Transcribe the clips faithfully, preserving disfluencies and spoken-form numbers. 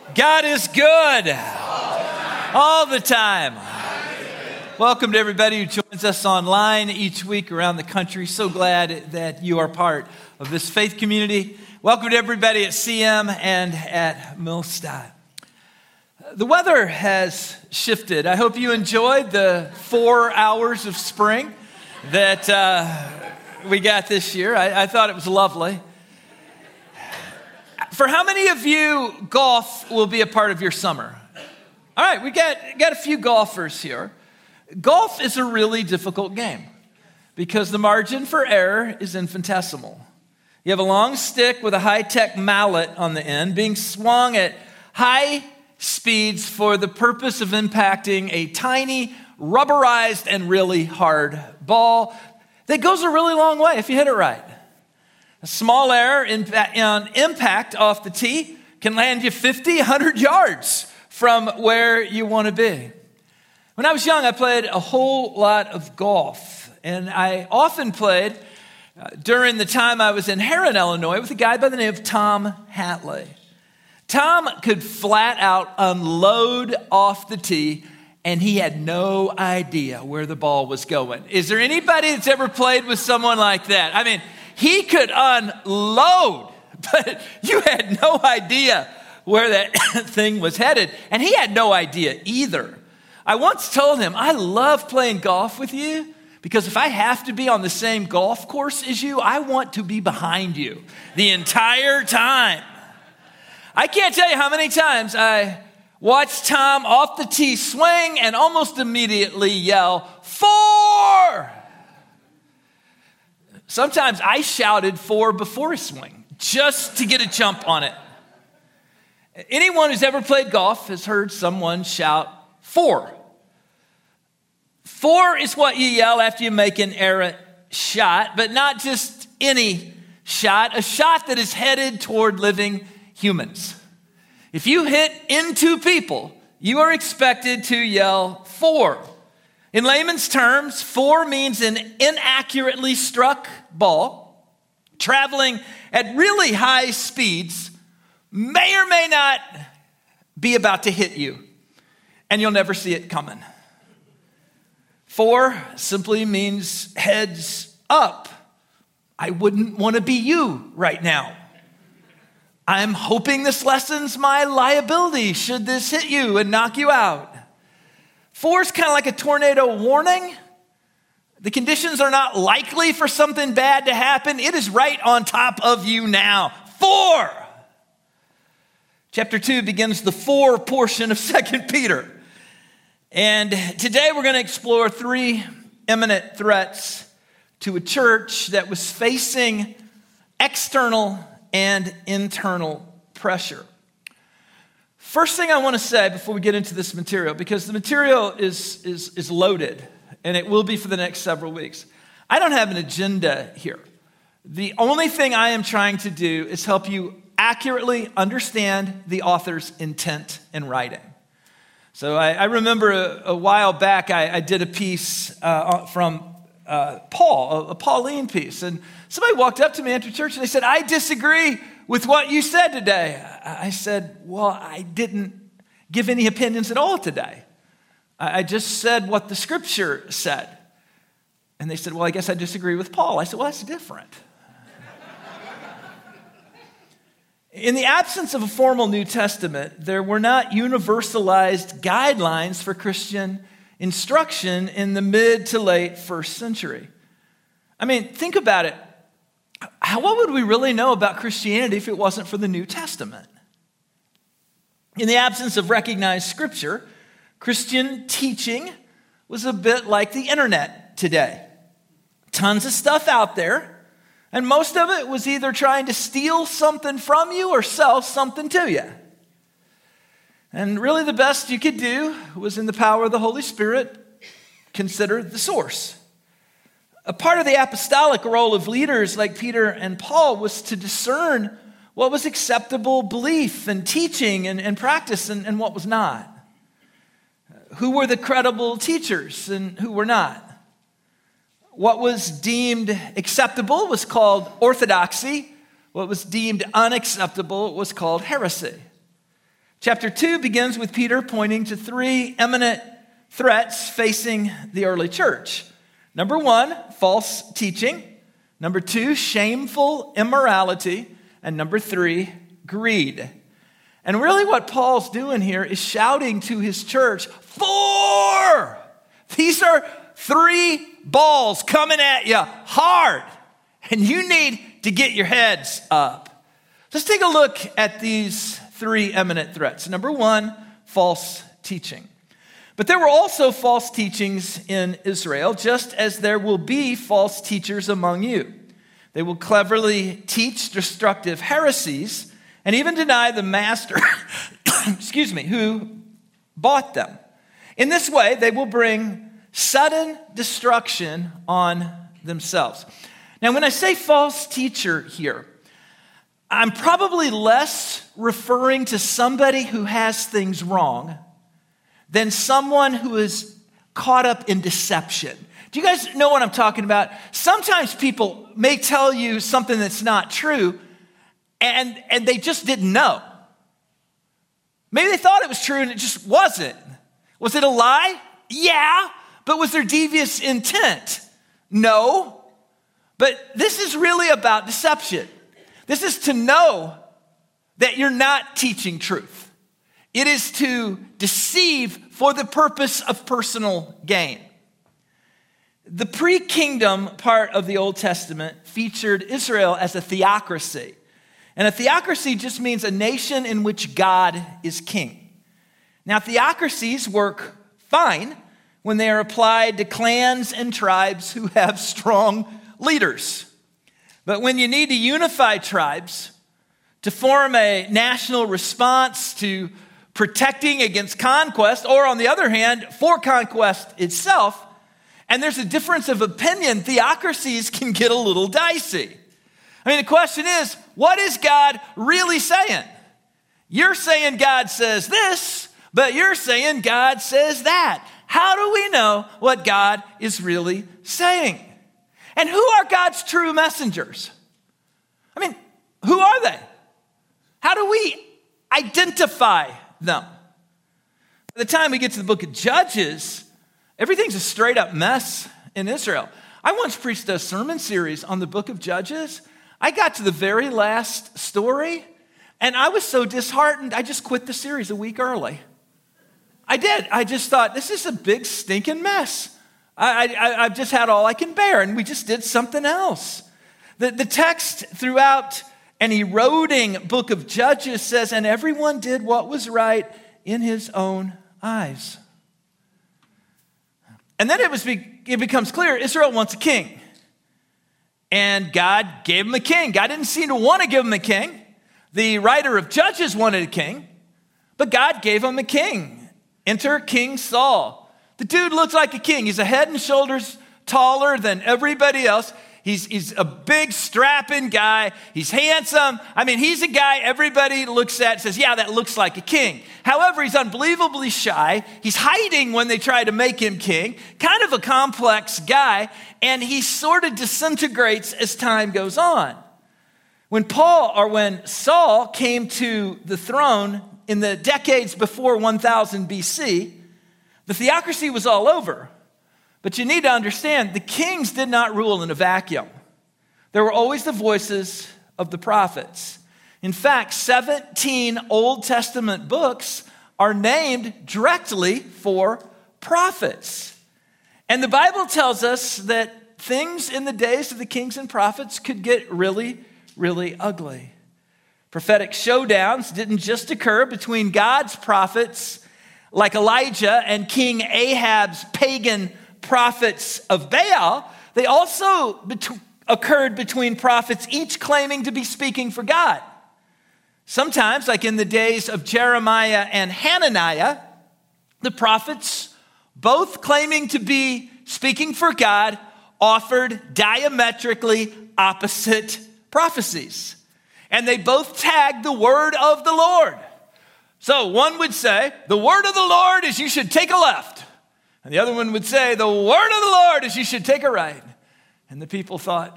God is good all the time. Welcome to everybody who joins us online each week around the country. So glad that you are part of this faith community. Welcome to everybody at C M and at Millstadt. The weather has shifted. I hope you enjoyed the four hours of spring that uh, we got this year. I, I thought it was lovely. For how many of you golf will be a part of your summer? All right, we got, got a few golfers here. Golf is a really difficult game because the margin for error is infinitesimal. You have a long stick with a high-tech mallet on the end being swung at high speeds for the purpose of impacting a tiny, rubberized, and really hard ball that goes a really long way if you hit it right. A small error in, in impact off the tee can land you fifty, one hundred yards from where you want to be. When I was young, I played a whole lot of golf, and I often played uh, during the time I was in Herrin, Illinois, with a guy by the name of Tom Hatley. Tom could flat out unload off the tee, and he had no idea where the ball was going. Is there anybody that's ever played with someone like that? I mean, he could unload, but you had no idea where that thing was headed. And he had no idea either. I once told him, I love playing golf with you because if I have to be on the same golf course as you, I want to be behind you the entire time. I can't tell you how many times I watched Tom off the tee swing and almost immediately yell, four! Sometimes I shouted four before a swing, just to get a jump on it. Anyone who's ever played golf has heard someone shout four. Four is what you yell after you make an errant shot, but not just any shot, a shot that is headed toward living humans. If you hit into people, you are expected to yell four. In layman's terms, four means an inaccurately struck ball traveling at really high speeds may or may not be about to hit you, and you'll never see it coming. Four simply means heads up. I wouldn't want to be you right now. I'm hoping this lessens my liability should this hit you and knock you out. Four is kind of like a tornado warning. The conditions are not likely for something bad to happen. It is right on top of you now. Four. Chapter two begins the four portion of Second Peter. And today we're going to explore three imminent threats to a church that was facing external and internal pressure. First thing I want to say before we get into this material, because the material is, is, is loaded, and it will be for the next several weeks. I don't have an agenda here. The only thing I am trying to do is help you accurately understand the author's intent in writing. So I, I remember a, a while back, I, I did a piece uh, from uh, Paul, a, a Pauline piece, and somebody walked up to me after church and they said, I disagree with what you said today. I said, well, I didn't give any opinions at all today. I just said what the scripture said. And they said, well, I guess I disagree with Paul. I said, well, that's different. In the absence of a formal New Testament, there were not universalized guidelines for Christian instruction in the mid to late first century. I mean, think about it. How, what would we really know about Christianity if it wasn't for the New Testament? In the absence of recognized scripture, Christian teaching was a bit like the internet today. Tons of stuff out there, and most of it was either trying to steal something from you or sell something to you. And really the best you could do was, in the power of the Holy Spirit, consider the source. A part of the apostolic role of leaders like Peter and Paul was to discern what was acceptable belief and teaching and, and practice and, and what was not. Who were the credible teachers and who were not? What was deemed acceptable was called orthodoxy. What was deemed unacceptable was called heresy. Chapter two begins with Peter pointing to three eminent threats facing the early church. Number one, false teaching. Number two, shameful immorality. And number three, greed. And really what Paul's doing here is shouting to his church, four! These are three balls coming at you hard. And you need to get your heads up. Let's take a look at these three eminent threats. Number one, false teaching. But there were also false teachings in Israel, just as there will be false teachers among you. They will cleverly teach destructive heresies and even deny the master, excuse me, who bought them. In this way, they will bring sudden destruction on themselves. Now, when I say false teacher here, I'm probably less referring to somebody who has things wrong than someone who is caught up in deception. Do you guys know what I'm talking about? Sometimes people may tell you something that's not true, and, and they just didn't know. Maybe they thought it was true and it just wasn't. Was it a lie? Yeah. But was there devious intent? No. But this is really about deception. This is to know that you're not teaching truth. It is to deceive for the purpose of personal gain. The pre-kingdom part of the Old Testament featured Israel as a theocracy. And a theocracy just means a nation in which God is king. Now, theocracies work fine when they are applied to clans and tribes who have strong leaders. But when you need to unify tribes to form a national response to protecting against conquest, or on the other hand, for conquest itself, and there's a difference of opinion, theocracies can get a little dicey. I mean, the question is, what is God really saying? You're saying God says this, but you're saying God says that. How do we know what God is really saying? And who are God's true messengers? I mean, who are they? How do we identify them? By the time we get to the book of Judges, everything's a straight up mess in Israel. I once preached a sermon series on the book of Judges. I got to the very last story, and I was so disheartened, I just quit the series a week early. I did. I just thought, this is a big stinking mess. I, I, I've just had all I can bear, and we just did something else. The, the text throughout an eroding book of Judges says, and everyone did what was right in his own eyes. And then it, was, it becomes clear Israel wants a king. And God gave him a king. God didn't seem to want to give him a king. The writer of Judges wanted a king, but God gave him a king. Enter King Saul. The dude looks like a king. He's a head and shoulders taller than everybody else. He's, he's a big, strapping guy. He's handsome. I mean, he's a guy everybody looks at and says, yeah, that looks like a king. However, he's unbelievably shy. He's hiding when they try to make him king. Kind of a complex guy. And he sort of disintegrates as time goes on. When Paul, or when Saul came to the throne in the decades before one thousand B C, the theocracy was all over. But you need to understand, the kings did not rule in a vacuum. There were always the voices of the prophets. In fact, seventeen Old Testament books are named directly for prophets. And the Bible tells us that things in the days of the kings and prophets could get really, really ugly. Prophetic showdowns didn't just occur between God's prophets like Elijah and King Ahab's pagan prophets of Baal. They also bet- occurred between prophets, each claiming to be speaking for God. Sometimes, like in the days of Jeremiah and Hananiah, the prophets, both claiming to be speaking for God, offered diametrically opposite prophecies. And they both tagged the word of the Lord. So one would say, the word of the Lord is you should take a left. And the other one would say, the word of the Lord is you should take a right. And the people thought,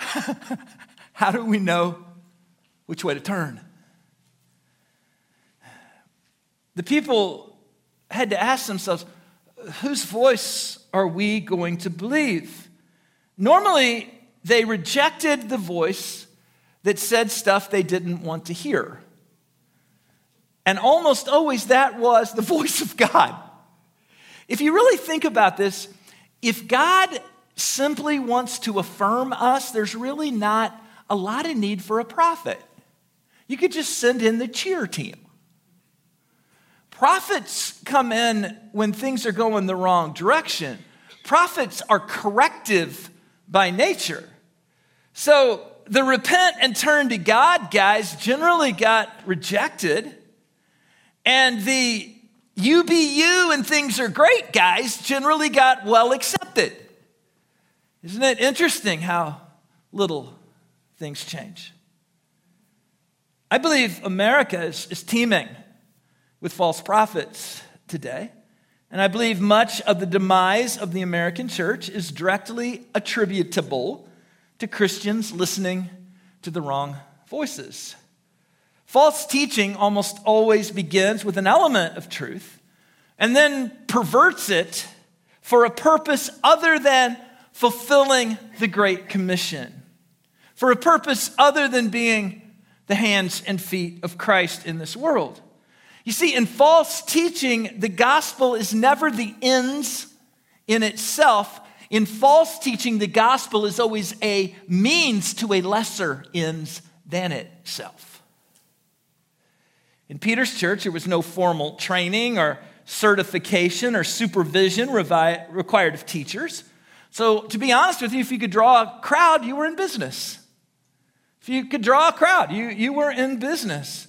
how do we know which way to turn? the people had to ask themselves, whose voice are we going to believe? Normally, they rejected the voice that said stuff they didn't want to hear. And almost always that was the voice of God. If you really think about this, if God simply wants to affirm us, there's really not a lot of need for a prophet. You could just send in the cheer team. Prophets come in when things are going the wrong direction. Prophets are corrective by nature. So the repent and turn to God guys generally got rejected. And the you be you and things are great guys generally got well accepted. Isn't it interesting how little things change? I believe America is, is teeming with false prophets today. And I believe much of the demise of the American church is directly attributable to Christians listening to the wrong voices. False teaching almost always begins with an element of truth and then perverts it for a purpose other than fulfilling the Great Commission, for a purpose other than being the hands and feet of Christ in this world. You see, in false teaching, the gospel is never the ends in itself. In false teaching, the gospel is always a means to a lesser ends than itself. In Peter's church, there was no formal training or certification or supervision revi- required of teachers. So to be honest with you, if you could draw a crowd, you were in business. If you could draw a crowd, you, you were in business.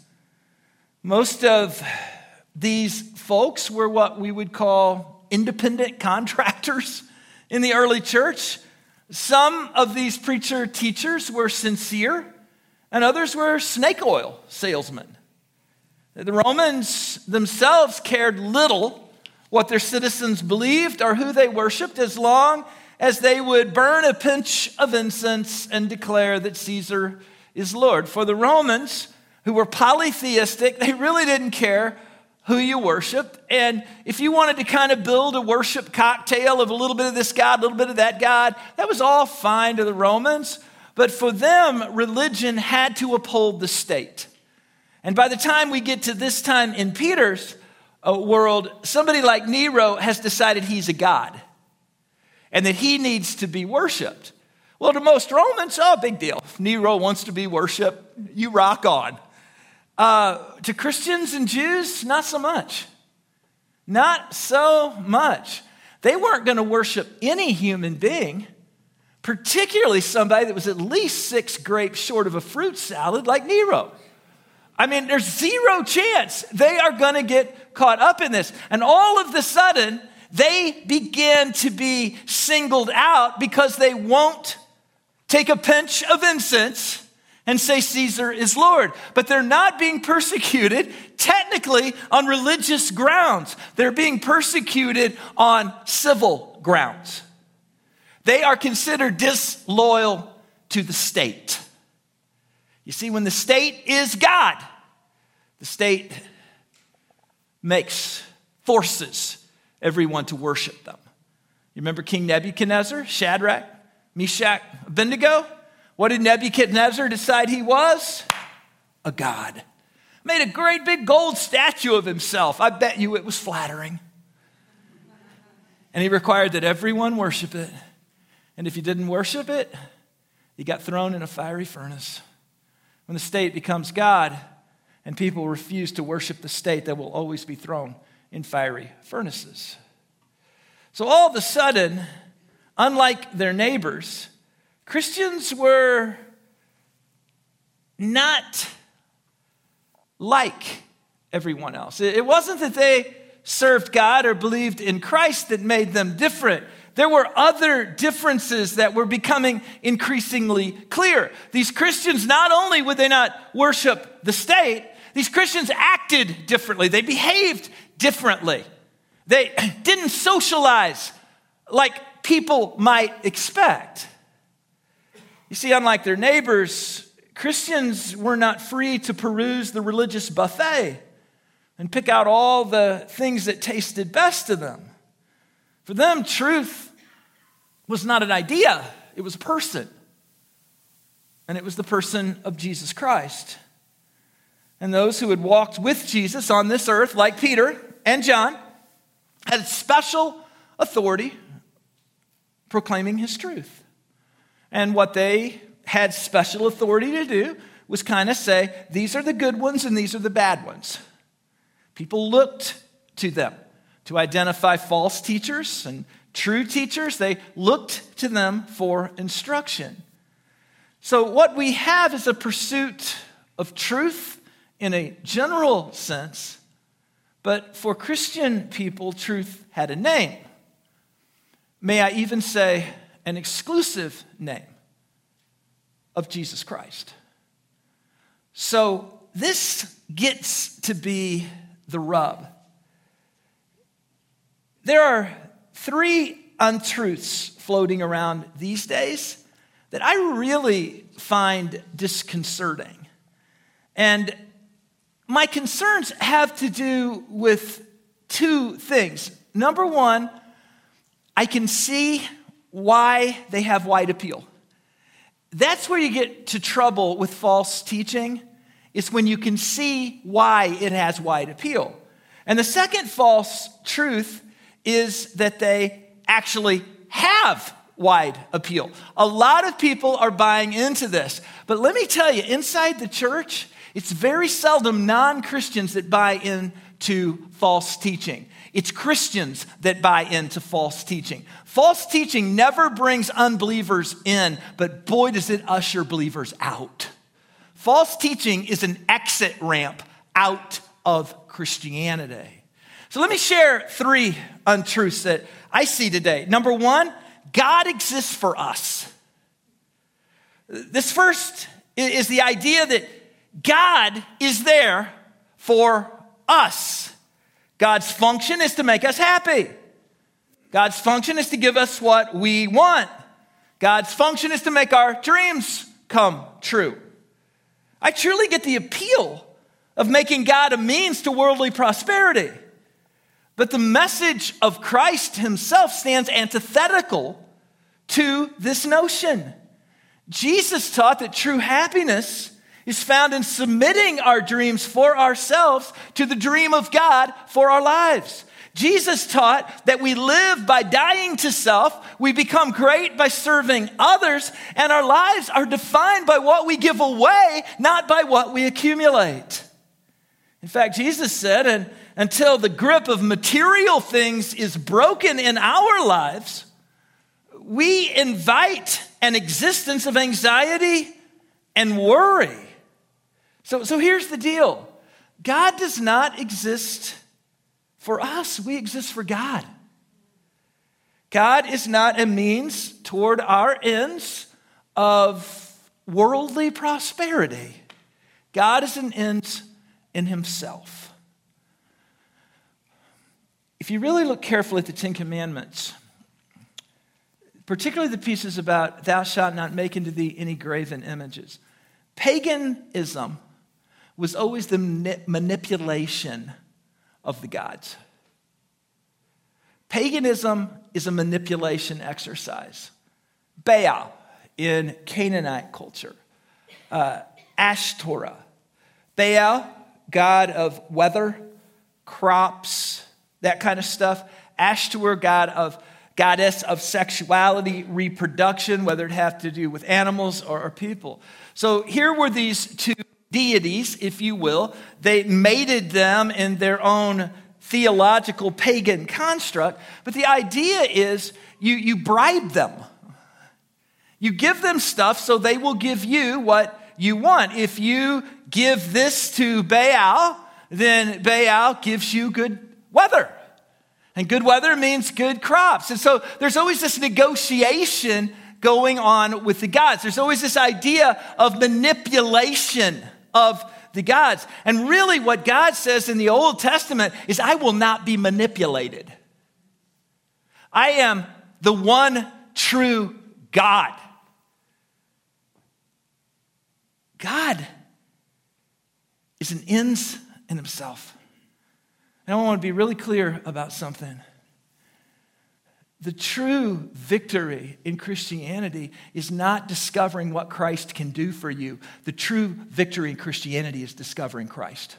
Most of these folks were what we would call independent contractors in the early church. Some of these preacher teachers were sincere, and others were snake oil salesmen. The Romans themselves cared little what their citizens believed or who they worshiped, as long as they would burn a pinch of incense and declare that Caesar is Lord. For the Romans, who were polytheistic, they really didn't care who you worshiped. And if you wanted to kind of build a worship cocktail of a little bit of this God, a little bit of that God, that was all fine to the Romans. But for them, religion had to uphold the state. And by the time we get to this time in Peter's uh, world, somebody like Nero has decided he's a god and that he needs to be worshiped. Well, to most Romans, oh, big deal. If Nero wants to be worshiped, you rock on. Uh, to Christians and Jews, not so much. Not so much. They weren't going to worship any human being, particularly somebody that was at least six grapes short of a fruit salad like Nero. I mean, there's zero chance they are going to get caught up in this. And all of a sudden, they begin to be singled out because they won't take a pinch of incense and say Caesar is Lord. But they're not being persecuted technically on religious grounds. They're being persecuted on civil grounds. They are considered disloyal to the state. You see, when the state is God, the state makes, forces everyone to worship them. You remember King Nebuchadnezzar, Shadrach, Meshach, Abednego? What did Nebuchadnezzar decide he was? A god. Made a great big gold statue of himself. I bet you it was flattering. And he required that everyone worship it. And if you didn't worship it, you got thrown in a fiery furnace. When the state becomes God and people refuse to worship the state, they will always be thrown in fiery furnaces. So all of a sudden, unlike their neighbors, Christians were not like everyone else. It wasn't that they served God or believed in Christ that made them different. There were other differences that were becoming increasingly clear. These Christians, not only would they not worship the state, these Christians acted differently. They behaved differently. They didn't socialize like people might expect. You see, unlike their neighbors, Christians were not free to peruse the religious buffet. and pick out all the things that tasted best to them. For them, truth was not an idea, it was a person. And it was the person of Jesus Christ. And those who had walked with Jesus on this earth, like Peter and John, had special authority proclaiming his truth. And what they had special authority to do was kind of say, these are the good ones and these are the bad ones. People looked to them to identify false teachers and true teachers. They looked to them for instruction. So what we have is a pursuit of truth in a general sense, but for Christian people, truth had a name. May I even say an exclusive name of Jesus Christ. So this gets to be the rub. There are three untruths floating around these days that I really find disconcerting. And my concerns have to do with two things. Number one, I can see why they have wide appeal. That's where you get to trouble with false teaching, is when you can see why it has wide appeal. And the second false truth is that they actually have wide appeal. A lot of people are buying into this. But let me tell you, inside the church, it's very seldom non-Christians that buy into false teaching. It's Christians that buy into false teaching. False teaching never brings unbelievers in, but boy, does it usher believers out. False teaching is an exit ramp out of Christianity. So let me share three untruths that I see today. Number one, God exists for us. This first is the idea that God is there for us. God's function is to make us happy. God's function is to give us what we want. God's function is to make our dreams come true. I truly get the appeal of making God a means to worldly prosperity. But the message of Christ himself stands antithetical to this notion. Jesus taught that true happiness is found in submitting our dreams for ourselves to the dream of God for our lives. Jesus taught that we live by dying to self, we become great by serving others, and our lives are defined by what we give away, not by what we accumulate. In fact, Jesus said, and until the grip of material things is broken in our lives, we invite an existence of anxiety and worry. So, so here's the deal. God does not exist for us. We exist for God. God is not a means toward our ends of worldly prosperity. God is an end in himself. If you really look carefully at the Ten Commandments, particularly the pieces about thou shalt not make unto thee any graven images, paganism was always the manipulation of the gods. Paganism is a manipulation exercise. Baal in Canaanite culture, uh, Ashtoreth. Baal, god of weather, crops, that kind of stuff. Ashtoreth, god of goddess of sexuality, reproduction, whether it have to do with animals or, or people. So here were these two deities, if you will. They mated them in their own theological pagan construct. But the idea is you, you bribe them. You give them stuff so they will give you what you want. If you give this to Baal, then Baal gives you good weather. And good weather means good crops. And so there's always this negotiation going on with the gods. There's always this idea of manipulation of the gods. And really what God says in the Old Testament is, I will not be manipulated. I am the one true God. God is an ends in himself. And I want to be really clear about something. The true victory in Christianity is not discovering what Christ can do for you. The true victory in Christianity is discovering Christ.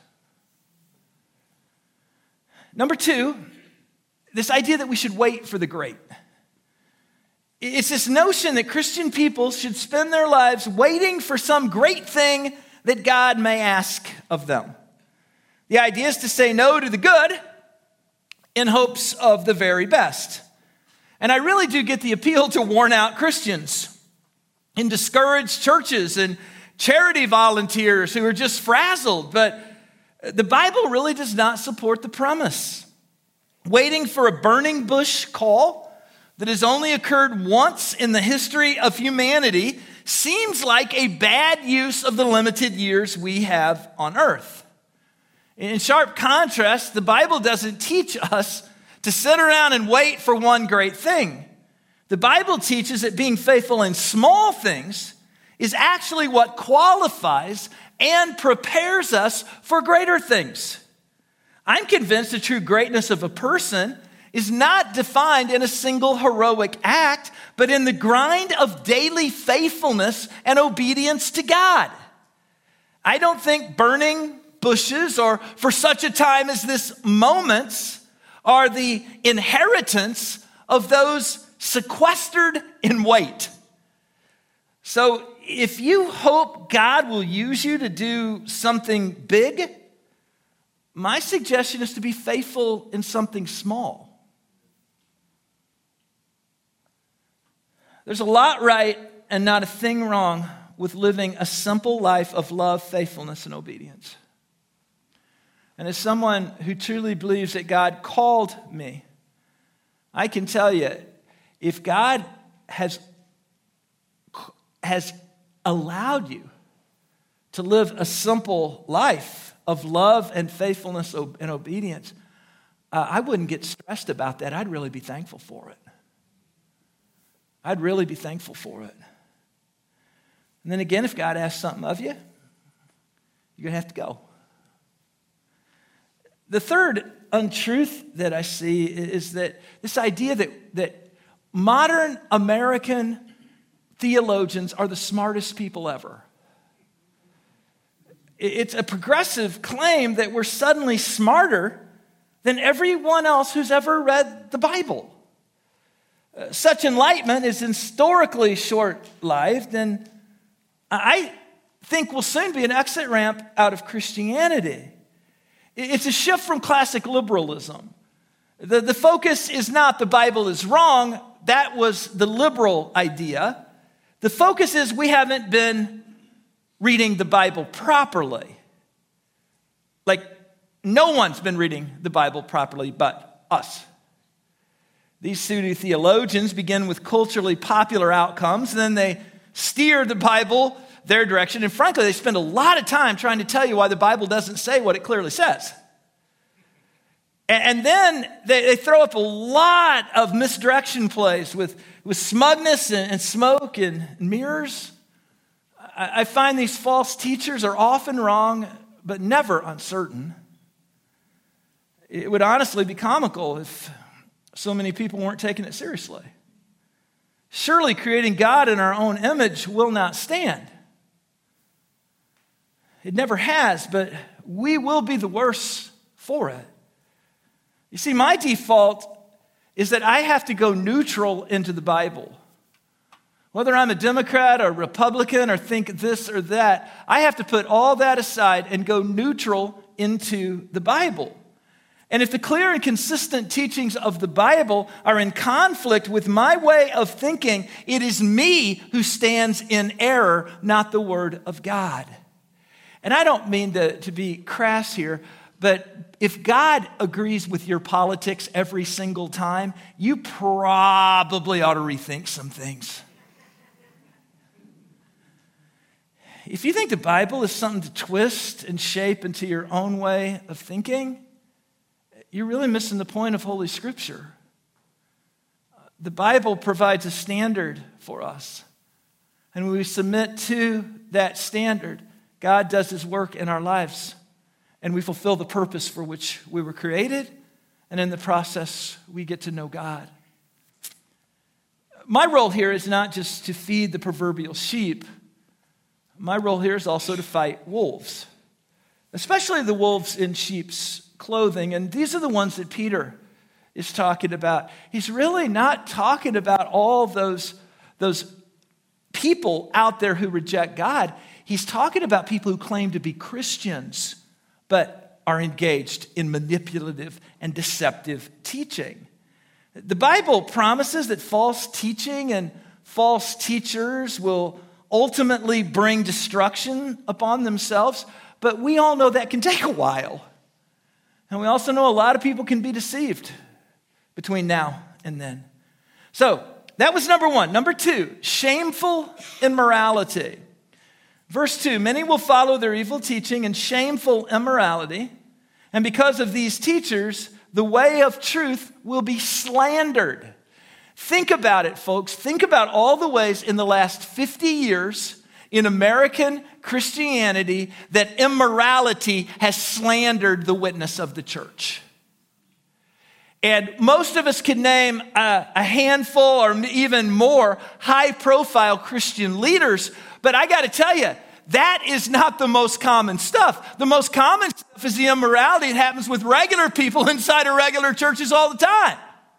Number two, this idea that we should wait for the great. It's this notion that Christian people should spend their lives waiting for some great thing that God may ask of them. The idea is to say no to the good in hopes of the very best. And I really do get the appeal to worn out Christians and discouraged churches and charity volunteers who are just frazzled. But the Bible really does not support the premise. Waiting for a burning bush call that has only occurred once in the history of humanity seems like a bad use of the limited years we have on earth. In sharp contrast, the Bible doesn't teach us to sit around and wait for one great thing. The Bible teaches that being faithful in small things is actually what qualifies and prepares us for greater things. I'm convinced the true greatness of a person is not defined in a single heroic act, but in the grind of daily faithfulness and obedience to God. I don't think burning bushes or for such a time as this moments are the inheritance of those sequestered in wait. So if you hope God will use you to do something big, my suggestion is to be faithful in something small. There's a lot right and not a thing wrong with living a simple life of love, faithfulness, and obedience. And as someone who truly believes that God called me, I can tell you, if God has, has allowed you to live a simple life of love and faithfulness and obedience, uh, I wouldn't get stressed about that. I'd really be thankful for it. I'd really be thankful for it. And then again, if God asks something of you, you're going to have to go. The third untruth that I see is that this idea that, that modern American theologians are the smartest people ever. It's a progressive claim that we're suddenly smarter than everyone else who's ever read the Bible. Uh, such enlightenment is historically short-lived, and I think will soon be an exit ramp out of Christianity. It's a shift from classic liberalism. The, the focus is not the Bible is wrong. That was the liberal idea. The focus is we haven't been reading the Bible properly. Like, no one's been reading the Bible properly but us. These pseudo-theologians begin with culturally popular outcomes, and then they steer the Bible their direction. And frankly, they spend a lot of time trying to tell you why the Bible doesn't say what it clearly says. And then they, they throw up a lot of misdirection plays with, with smugness and, and smoke and mirrors. I, I find these false teachers are often wrong, but never uncertain. It would honestly be comical if so many people weren't taking it seriously. Surely creating God in our own image will not stand. It never has, but we will be the worse for it. You see, my default is that I have to go neutral into the Bible. Whether I'm a Democrat or Republican or think this or that, I have to put all that aside and go neutral into the Bible. And if the clear and consistent teachings of the Bible are in conflict with my way of thinking, it is me who stands in error, not the Word of God. And I don't mean to, to be crass here, but if God agrees with your politics every single time, you probably ought to rethink some things. If you think the Bible is something to twist and shape into your own way of thinking, you're really missing the point of Holy Scripture. The Bible provides a standard for us. And when we submit to that standard, God does His work in our lives. and we fulfill the purpose for which we were created, and in the process, we get to know God. My role here is not just to feed the proverbial sheep. My role here is also to fight wolves, especially the wolves in sheep's clothing. And these are the ones that Peter is talking about. He's really not talking about all those, those people out there who reject God. He's talking about people who claim to be Christians, but are engaged in manipulative and deceptive teaching. The Bible promises that false teaching and false teachers will ultimately bring destruction upon themselves, but we all know that can take a while. And we also know a lot of people can be deceived between now and then. So that was number one. Number two, shameful immorality. Verse two, many will follow their evil teaching and shameful immorality, and because of these teachers, the way of truth will be slandered. Think about it, folks. Think about all the ways in the last fifty years in American Christianity that immorality has slandered the witness of the church. And most of us can name a, a handful or even more high-profile Christian leaders, but I got to tell you, that is not the most common stuff. The most common stuff is the immorality that happens with regular people inside of regular churches all the time.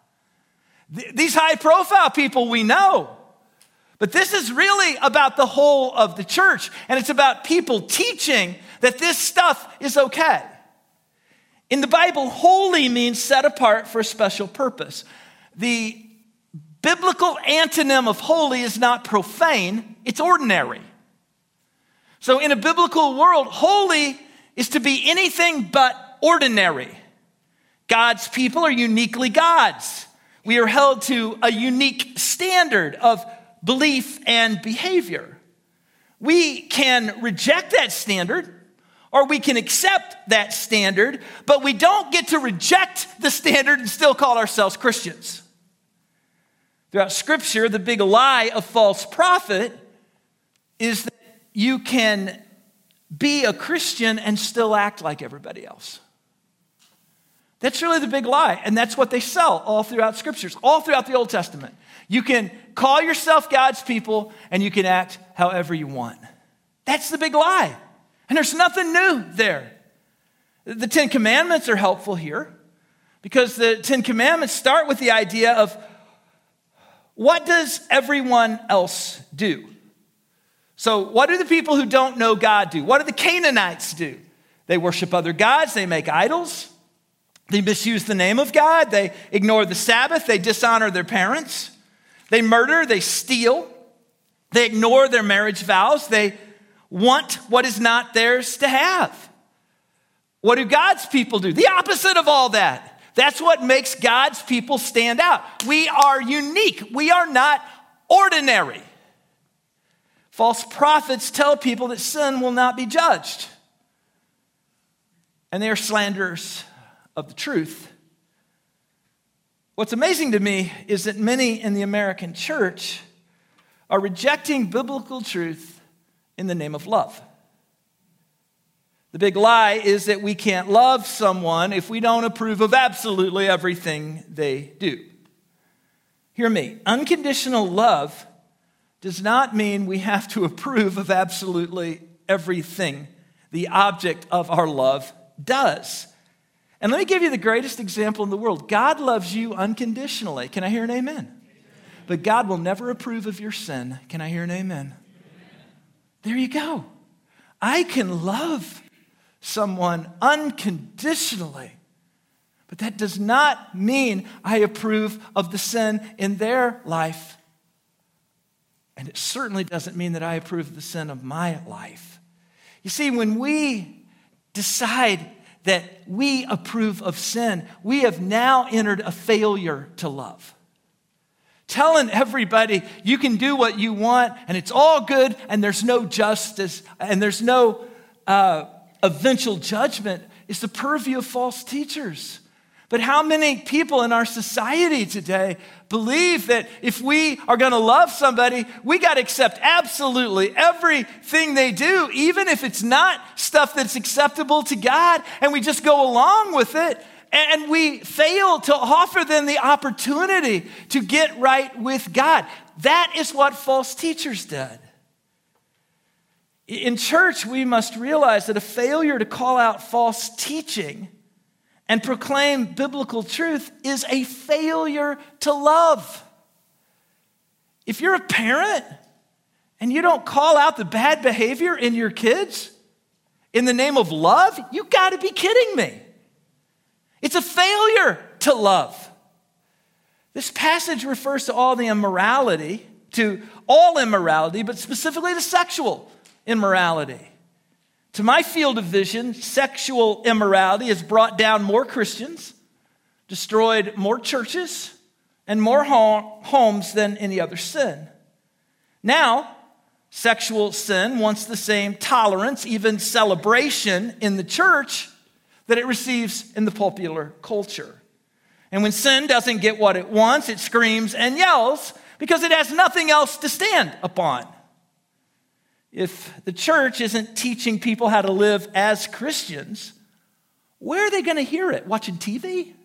Th- these high-profile people we know. But this is really about the whole of the church, and it's about people teaching that this stuff is okay. In the Bible, holy means set apart for a special purpose. The biblical antonym of holy is not profane, it's ordinary. So in a biblical world, holy is to be anything but ordinary. God's people are uniquely God's. We are held to a unique standard of belief and behavior. We can reject that standard, or we can accept that standard, but we don't get to reject the standard and still call ourselves Christians. Throughout Scripture, the big lie of false prophet is that you can be a Christian and still act like everybody else. That's really the big lie, and that's what they sell all throughout Scriptures, all throughout the Old Testament. You can call yourself God's people, and you can act however you want. That's the big lie, and there's nothing new there. The Ten Commandments are helpful here, because the Ten Commandments start with the idea of what does everyone else do? So what do the people who don't know God do? What do the Canaanites do? They worship other gods. They make idols. They misuse the name of God. They ignore the Sabbath. They dishonor their parents. They murder. They steal. They ignore their marriage vows. They want what is not theirs to have. What do God's people do? The opposite of all that. That's what makes God's people stand out. We are unique. We are not ordinary. False prophets tell people that sin will not be judged. And they are slanderers of the truth. What's amazing to me is that many in the American church are rejecting biblical truth in the name of love. The big lie is that we can't love someone if we don't approve of absolutely everything they do. Hear me. Unconditional love does not mean we have to approve of absolutely everything the object of our love does. And let me give you the greatest example in the world. God loves you unconditionally. Can I hear an amen? Amen. But God will never approve of your sin. Can I hear an amen? Amen. There you go. I can love someone unconditionally, but that does not mean I approve of the sin in their life. And it certainly doesn't mean that I approve of the sin of my life. You see, when we decide that we approve of sin, we have now entered a failure to love. Telling everybody you can do what you want and it's all good and there's no justice and there's no uh, eventual judgment is the purview of false teachers. But how many people in our society today believe that if we are going to love somebody, we got to accept absolutely everything they do, even if it's not stuff that's acceptable to God, and we just go along with it, and we fail to offer them the opportunity to get right with God. That is what false teachers did. In church, we must realize that a failure to call out false teaching and proclaim biblical truth is a failure to love. If you're a parent and you don't call out the bad behavior in your kids in the name of love, you got to be kidding me. It's a failure to love. This passage refers to all the immorality, to all immorality, but specifically to sexual immorality. To my field of vision, sexual immorality has brought down more Christians, destroyed more churches, and more homes than any other sin. Now, sexual sin wants the same tolerance, even celebration in the church that it receives in the popular culture. And when sin doesn't get what it wants, it screams and yells because it has nothing else to stand upon. If the church isn't teaching people how to live as Christians, where are they going to hear it? Watching T V?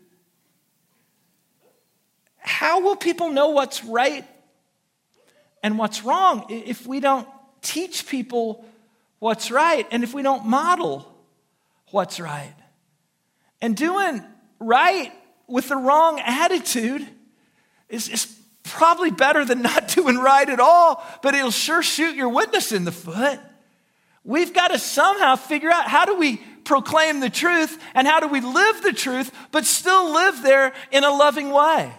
How will people know what's right and what's wrong if we don't teach people what's right and if we don't model what's right? And doing right with the wrong attitude is, is probably better than not doing right at all, but it'll sure shoot your witness in the foot. We've got to somehow figure out how do we proclaim the truth and how do we live the truth, but still live there in a loving way.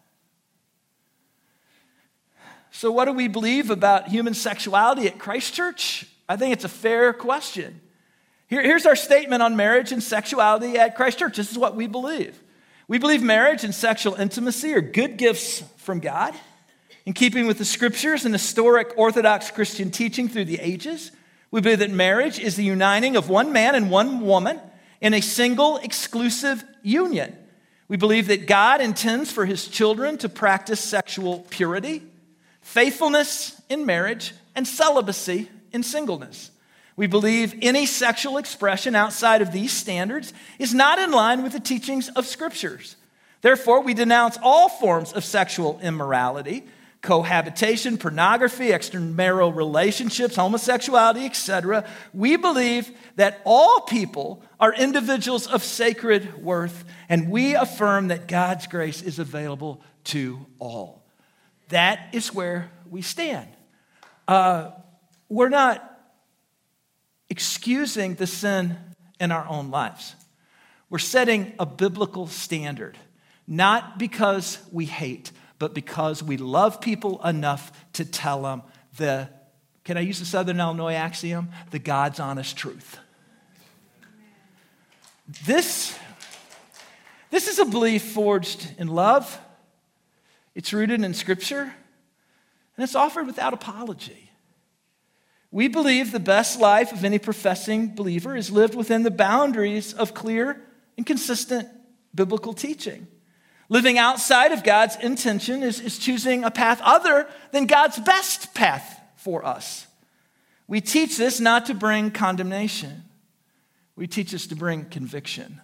So what do we believe about human sexuality at Christ Church? I think it's a fair question. Here, here's our statement on marriage and sexuality at Christ Church. This is what we believe. We believe marriage and sexual intimacy are good gifts from God, in keeping with the scriptures and historic Orthodox Christian teaching through the ages. We believe that marriage is the uniting of one man and one woman in a single, exclusive union. We believe that God intends for his children to practice sexual purity, faithfulness in marriage, and celibacy in singleness. We believe any sexual expression outside of these standards is not in line with the teachings of scriptures. Therefore, we denounce all forms of sexual immorality, cohabitation, pornography, extramarital relationships, homosexuality, et cetera. We believe that all people are individuals of sacred worth, and we affirm that God's grace is available to all. That is where we stand. Uh, we're not excusing the sin in our own lives. We're setting a biblical standard, not because we hate, but because we love people enough to tell them the, can I use the Southern Illinois axiom? The God's honest truth. This, this is a belief forged in love. It's rooted in Scripture, and it's offered without apology. We believe the best life of any professing believer is lived within the boundaries of clear and consistent biblical teaching. Living outside of God's intention is, is choosing a path other than God's best path for us. We teach this not to bring condemnation. We teach this to bring conviction.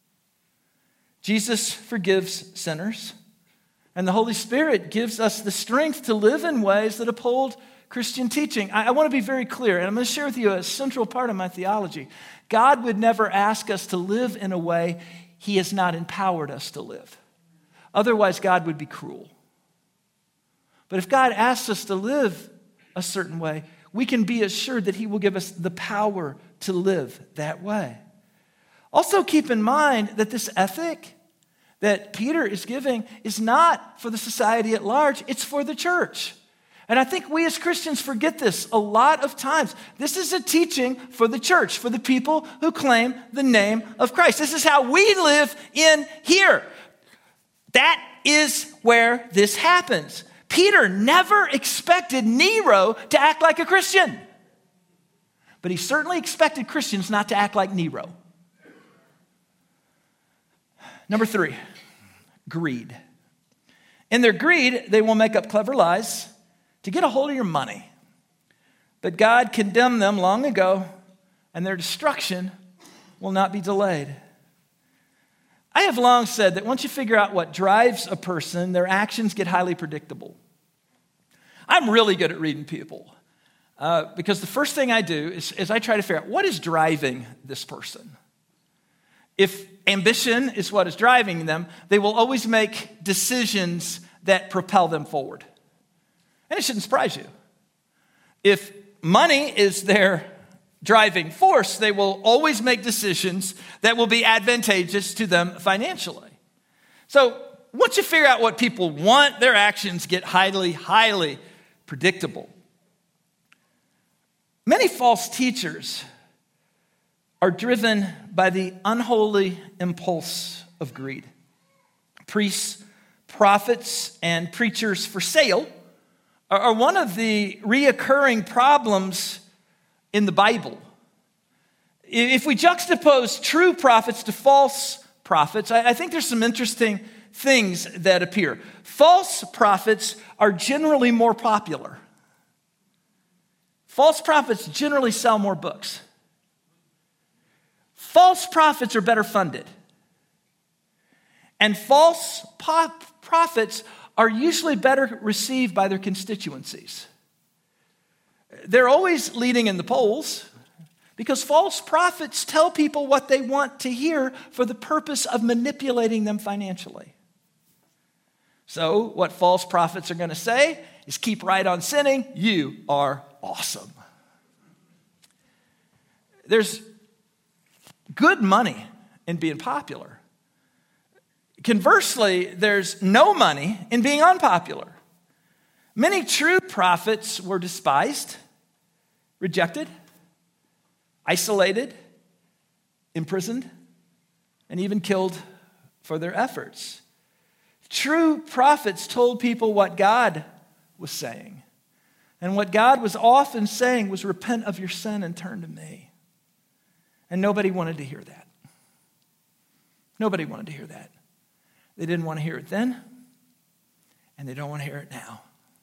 Jesus forgives sinners, and the Holy Spirit gives us the strength to live in ways that uphold Christian teaching. I, I want to be very clear, and I'm going to share with you a central part of my theology. God would never ask us to live in a way he has not empowered us to live. Otherwise, God would be cruel. But if God asks us to live a certain way, we can be assured that he will give us the power to live that way. Also, keep in mind that this ethic that Peter is giving is not for the society at large, it's for the church. And I think we as Christians forget this a lot of times. This is a teaching for the church, for the people who claim the name of Christ. This is how we live in here. That is where this happens. Peter never expected Nero to act like a Christian. But he certainly expected Christians not to act like Nero. Number three, greed. In their greed, they will make up clever lies to get a hold of your money. But God condemned them long ago, and their destruction will not be delayed. I have long said that once you figure out what drives a person, their actions get highly predictable. I'm really good at reading people uh, because the first thing I do is, is I try to figure out what is driving this person. If ambition is what is driving them, they will always make decisions that propel them forward. And it shouldn't surprise you. If money is their driving force, they will always make decisions that will be advantageous to them financially. So once you figure out what people want, their actions get highly, highly predictable. Many false teachers are driven by the unholy impulse of greed. Priests, prophets, and preachers for sale are one of the reoccurring problems in the Bible. If we juxtapose true prophets to false prophets, I think there's some interesting things that appear. False prophets are generally more popular. False prophets generally sell more books. False prophets are better funded. And false po- prophets are usually better received by their constituencies. They're always leading in the polls because false prophets tell people what they want to hear for the purpose of manipulating them financially. So what false prophets are going to say is keep right on sinning. You are awesome. There's good money in being popular. Conversely, there's no money in being unpopular. Many true prophets were despised, rejected, isolated, imprisoned, and even killed for their efforts. True prophets told people what God was saying. And what God was often saying was, repent of your sin and turn to me. And nobody wanted to hear that. Nobody wanted to hear that. They didn't want to hear it then, and they don't want to hear it now.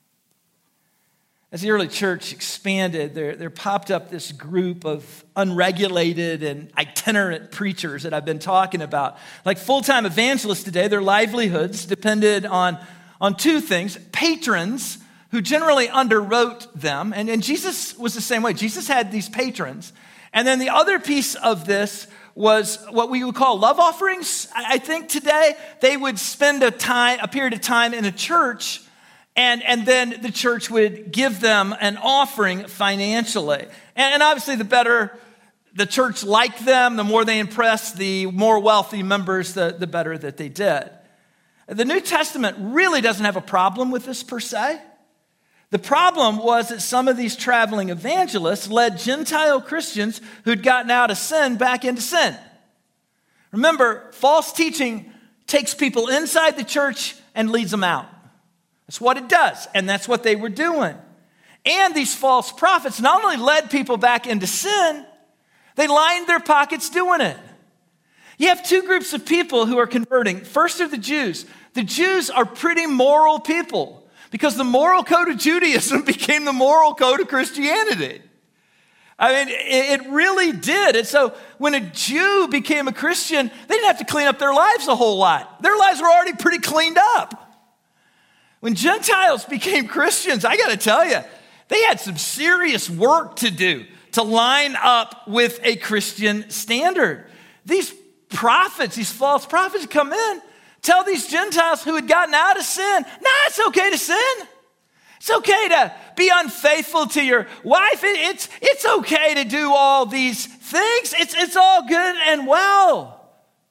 As the early church expanded, there, there popped up this group of unregulated and itinerant preachers that I've been talking about. Like full-time evangelists today, their livelihoods depended on, on two things. Patrons who generally underwrote them, and, and Jesus was the same way. Jesus had these patrons. And then the other piece of this was what we would call love offerings. I think today they would spend a time, a period of time in a church, and, and then the church would give them an offering financially. And, and obviously the better the church liked them, the more they impressed the more wealthy members, the, the better that they did. The New Testament really doesn't have a problem with this per se. The problem was that some of these traveling evangelists led Gentile Christians who'd gotten out of sin back into sin. Remember, false teaching takes people inside the church and leads them out. That's what it does, and that's what they were doing. And these false prophets not only led people back into sin, they lined their pockets doing it. You have two groups of people who are converting. First are the Jews. The Jews are pretty moral people, because the moral code of Judaism became the moral code of Christianity. I mean, it really did. And so when a Jew became a Christian, they didn't have to clean up their lives a whole lot. Their lives were already pretty cleaned up. When Gentiles became Christians, I got to tell you, they had some serious work to do to line up with a Christian standard. These prophets, these false prophets come in, tell these Gentiles who had gotten out of sin, nah, it's okay to sin. It's okay to be unfaithful to your wife. It, it's, it's okay to do all these things. It's, it's all good and well.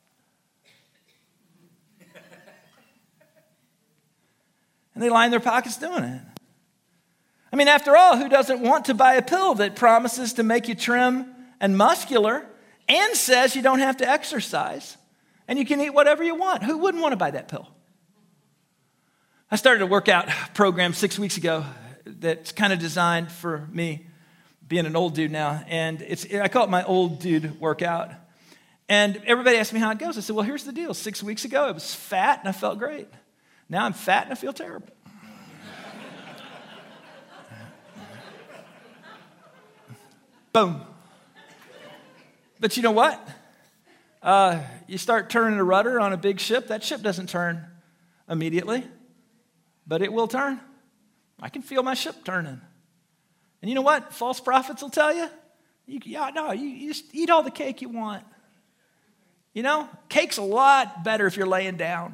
And they line their pockets doing it. I mean, after all, who doesn't want to buy a pill that promises to make you trim and muscular and says you don't have to exercise and you can eat whatever you want? Who wouldn't want to buy that pill? I started a workout program six weeks ago that's kind of designed for me, being an old dude now, and it's I call it my old dude workout. And everybody asked me how it goes. I said, well, here's the deal. Six weeks ago, I was fat and I felt great. Now I'm fat and I feel terrible. Boom. But you know what? Uh, you start turning a rudder on a big ship. That ship doesn't turn immediately, but it will turn. I can feel my ship turning. And you know what? False prophets will tell you, you yeah, no, you, you just eat all the cake you want. You know, cake's a lot better if you're laying down.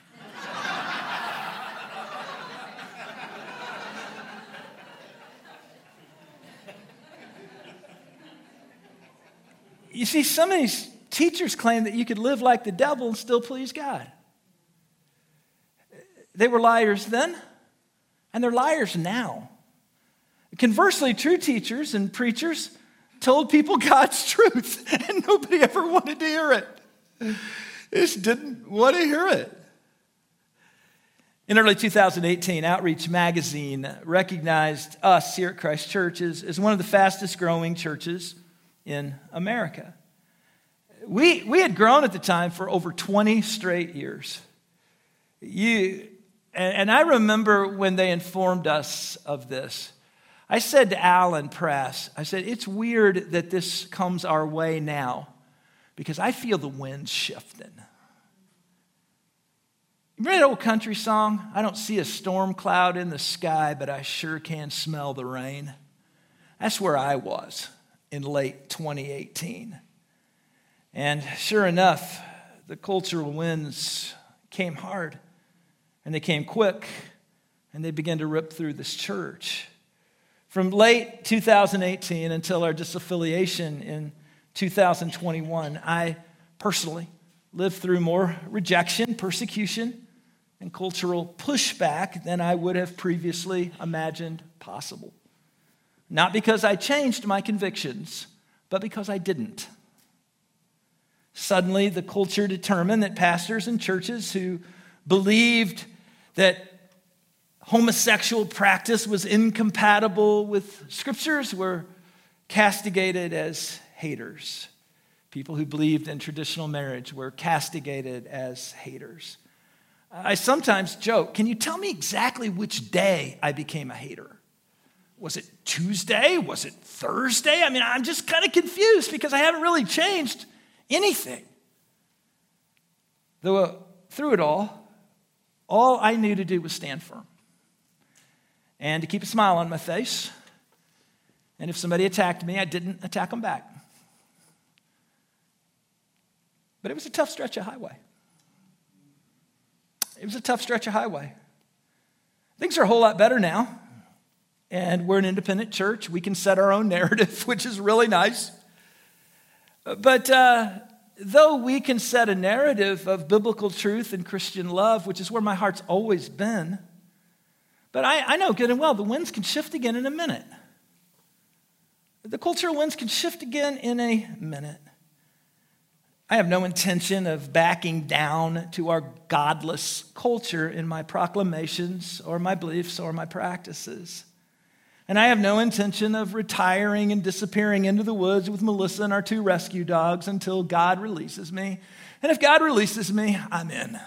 You see, some of these teachers claim that you could live like the devil and still please God. They were liars then, and they're liars now. Conversely, true teachers and preachers told people God's truth, and nobody ever wanted to hear it. They just didn't want to hear it. In early two thousand eighteen, Outreach Magazine recognized us here at Christ Church as, as one of the fastest growing churches in America. We, we had grown at the time for over twenty straight years. You, and, and I remember when they informed us of this. I said to Alan Press, I said, it's weird that this comes our way now because I feel the wind shifting. Remember that old country song? I don't see a storm cloud in the sky, but I sure can smell the rain. That's where I was in late twenty eighteen. And sure enough, the cultural winds came hard, and they came quick, and they began to rip through this church. From late two thousand eighteen until our disaffiliation in two thousand twenty-one, I personally lived through more rejection, persecution, and cultural pushback than I would have previously imagined possible. Not because I changed my convictions, but because I didn't. Suddenly, the culture determined that pastors and churches who believed that homosexual practice was incompatible with scriptures were castigated as haters. People who believed in traditional marriage were castigated as haters. I sometimes joke, can you tell me exactly which day I became a hater? Was it Tuesday? Was it Thursday? I mean, I'm just kind of confused because I haven't really changed anything. Though uh, through it all, all I knew to do was stand firm and to keep a smile on my face. And if somebody attacked me, I didn't attack them back. But it was a tough stretch of highway. It was a tough stretch of highway. Things are a whole lot better now. And we're an independent church. We can set our own narrative, which is really nice. But uh, though we can set a narrative of biblical truth and Christian love, which is where my heart's always been, but I, I know good and well the winds can shift again in a minute. The cultural winds can shift again in a minute. I have no intention of backing down to our godless culture in my proclamations or my beliefs or my practices. And I have no intention of retiring and disappearing into the woods with Melissa and our two rescue dogs until God releases me. And if God releases me, I'm in.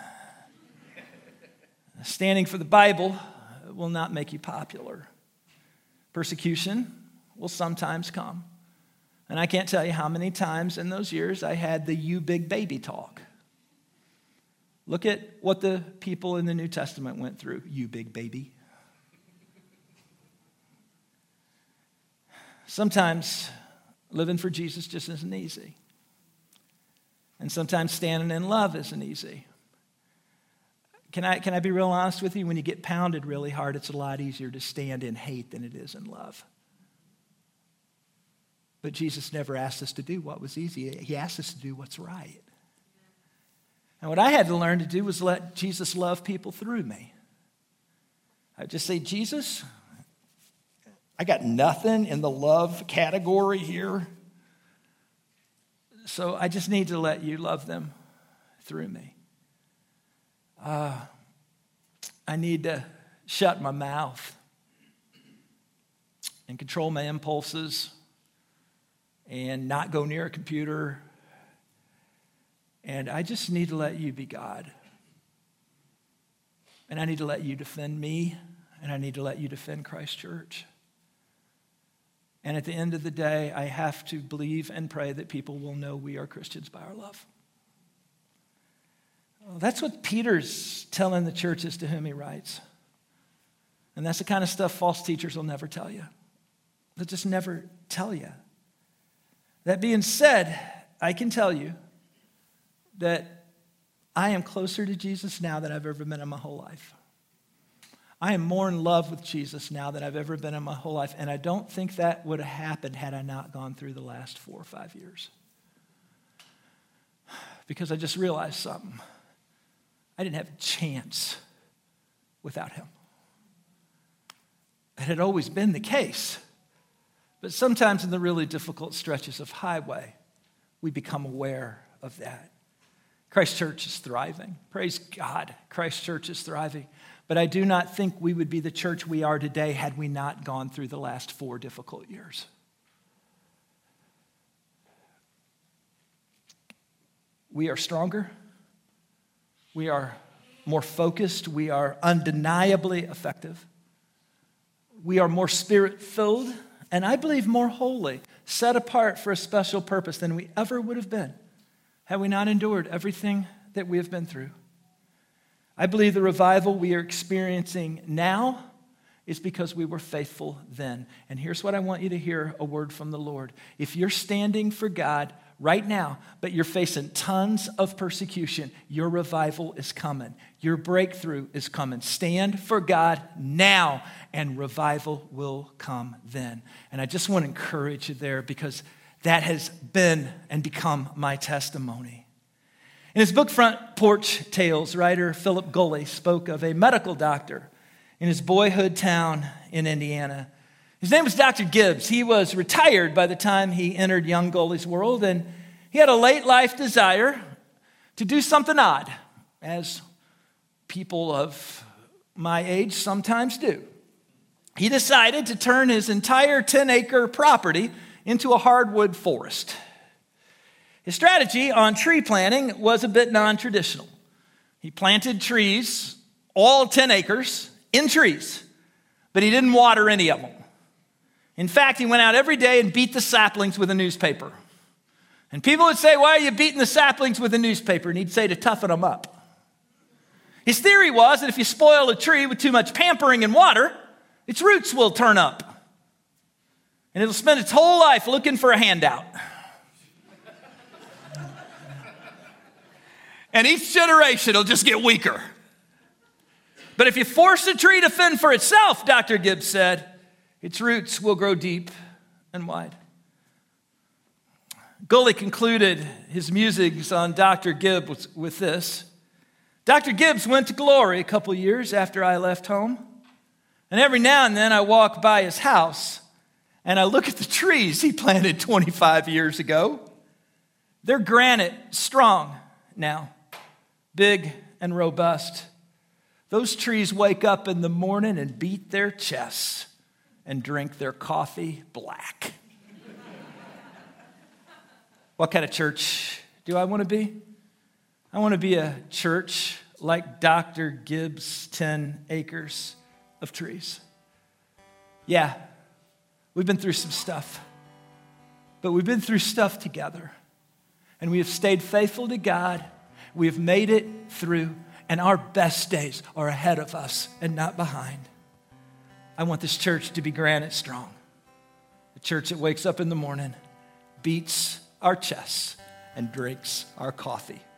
Standing for the Bible will not make you popular. Persecution will sometimes come. And I can't tell you how many times in those years I had the you big baby talk. Look at what the people in the New Testament went through, you big baby. Sometimes living for Jesus just isn't easy. And sometimes standing in love isn't easy. Can I, can I be real honest with you? When you get pounded really hard, it's a lot easier to stand in hate than it is in love. But Jesus never asked us to do what was easy. He asked us to do what's right. And what I had to learn to do was let Jesus love people through me. I'd just say, Jesus, I got nothing in the love category here. So I just need to let you love them through me. Uh, I need to shut my mouth and control my impulses and not go near a computer And I just need to let you be God. And I need to let you defend me, and I need to let you defend Christ Church. And at the end of the day, I have to believe and pray that people will know we are Christians by our love. Well, that's what Peter's telling the churches to whom he writes. And that's the kind of stuff false teachers will never tell you. They'll just never tell you. That being said, I can tell you that I am closer to Jesus now than I've ever been in my whole life. I am more in love with Jesus now than I've ever been in my whole life, and I don't think that would have happened had I not gone through the last four or five years. Because I just realized something. I didn't have a chance without him. It had always been the case, but sometimes in the really difficult stretches of highway, we become aware of that. Christ Church is thriving. Praise God, Christ Church is thriving. But I do not think we would be the church we are today had we not gone through the last four difficult years. We are stronger. We are more focused. We are undeniably effective. We are more spirit-filled, and I believe more holy, set apart for a special purpose than we ever would have been had we not endured everything that we have been through. I believe the revival we are experiencing now is because we were faithful then. And here's what I want you to hear, a word from the Lord. If you're standing for God right now, but you're facing tons of persecution, your revival is coming. Your breakthrough is coming. Stand for God now, and revival will come then. And I just want to encourage you there, because that has been and become my testimony. In his book, Front Porch Tales, writer Philip Gulley spoke of a medical doctor in his boyhood town in Indiana. His name was Doctor Gibbs. He was retired by the time he entered young Gulley's world, and he had a late life desire to do something odd, as people of my age sometimes do. He decided to turn his entire ten-acre property into a hardwood forest. His strategy on tree planting was a bit non-traditional. He planted trees, all ten acres, in trees, but he didn't water any of them. In fact, he went out every day and beat the saplings with a newspaper. And people would say, "Why are you beating the saplings with a newspaper?" And he'd say, "To toughen them up." His theory was that if you spoil a tree with too much pampering and water, its roots will turn up. And it'll spend its whole life looking for a handout. And each generation will just get weaker. But if you force a tree to fend for itself, Doctor Gibbs said, its roots will grow deep and wide. Gulley concluded his musings on Doctor Gibbs with this. Doctor Gibbs went to glory a couple years after I left home. And every now and then I walk by his house and I look at the trees he planted twenty-five years ago. They're granite strong now. Big and robust. Those trees wake up in the morning and beat their chests and drink their coffee black. What kind of church do I want to be? I want to be a church like Doctor Gibbs' ten acres of trees. Yeah, we've been through some stuff, but we've been through stuff together, and we have stayed faithful to God. We have made it through, and our best days are ahead of us and not behind. I want this church to be granite strong. A church that wakes up in the morning, beats our chests, and drinks our coffee